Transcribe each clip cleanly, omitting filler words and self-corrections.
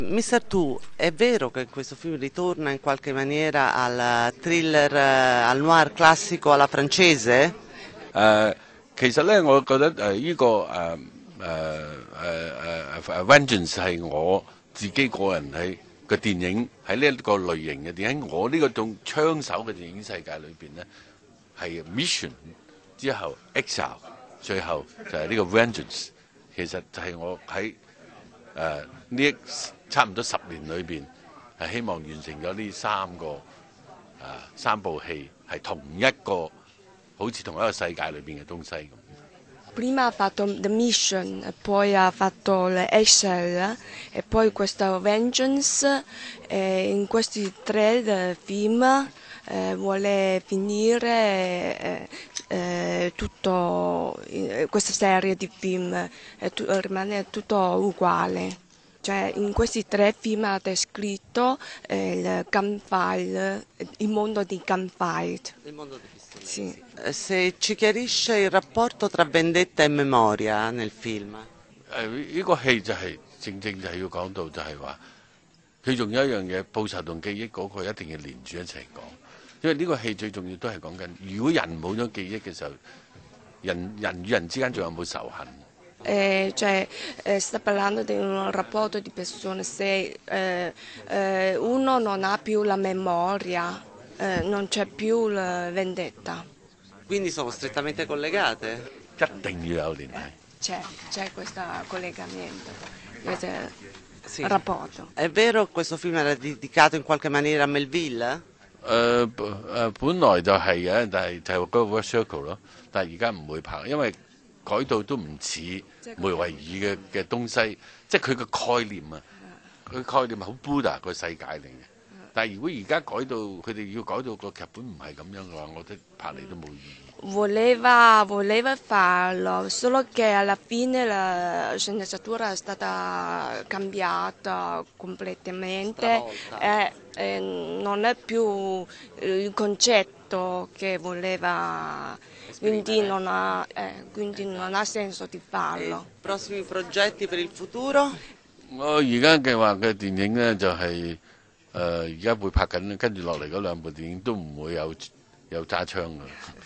Mister Tu, è vero che questo film ritorna in qualche maniera al thriller, al noir classico alla francese? 其實咧，我覺得Vengeance 係我自己個人嘅電影喺呢一個類型嘅電影，我呢個種槍手嘅電影世界裏邊咧，係 Mission 之後 Exile， 最後就係呢個 Vengeance。其實就係我喺呢差唔多10年裏邊，係希望完成咗呢三部戲，係同一個好似同一個世界裏邊嘅東西咁。 Prima ha fatto The Mission, poi ha fatto l'Excel e poi questa Vengeance. In questi tre film vuole finire tutto, questa serie di film, rimane tutto uguale. Cioè, in questi tre film ha descritto il gunfight, il mondo di gunfight. Il mondo dei pistoleti. Sì. Se ci chiarisce il rapporto tra vendetta e memoria nel film. 呢個戲就係正正就係要講到就係話，佢仲有一樣嘢，報仇同記憶嗰個一定要連住一齊講，因為呢個戲最重要都係講緊，如果人冇咗記憶嘅時候，人與人之間仲有冇仇恨？ sta parlando di un rapporto di persone, se uno non ha più la memoria, non c'è più la vendetta. Quindi sono strettamente collegate? 一定要有聯繫。 C'è questo collegamento, questo Sì. rapporto. È vero che questo film era dedicato in qualche maniera a Melville? 本來就係嘅，但係就係嗰個 World Circle 咯，但係而家唔會拍，因為改到都唔似梅維爾嘅東西，即係佢個概念啊，佢概念係好 Buddha 個世界嚟嘅。但係如果而家改到佢哋要改到個劇本唔係咁樣嘅話，我覺得拍嚟都冇意義。 Voleva farlo, solo che alla fine la sceneggiatura è stata cambiata completamente e non è più il concetto che voleva, quindi non ha senso di farlo. Prossimi progetti per il futuro? 我而家計劃嘅電影咧就係而家會拍緊，跟住落嚟嗰兩部電影都唔會有揸槍嘅。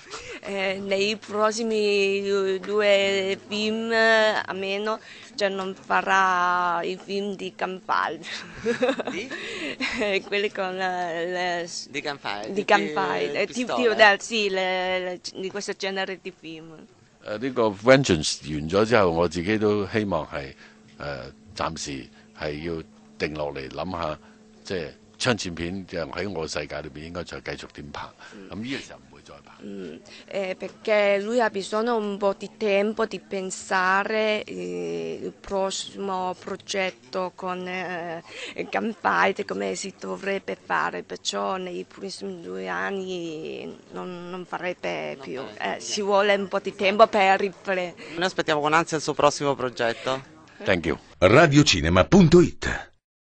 Nei prossimi 2 film a meno, cioè non farà i film di gunfight. Di? Quelli con Di gunfight? di gunfight, sì, di questo genere di film. 呢個 Vengeance 完咗之後，我自己都希望係暫時係要定落嚟諗下，即係槍戰片就喺我世界裏邊應該再繼續點拍。咁呢個時候唔會再拍。 Perché lui ha bisogno un po' di tempo di pensare il prossimo progetto con gunfight, come si dovrebbe fare, perciò nei prossimi 2 anni non farebbe più, ci vuole un po' di tempo per riflettere. Noi aspettiamo con ansia il suo prossimo progetto. Thank you. Radiocinema.it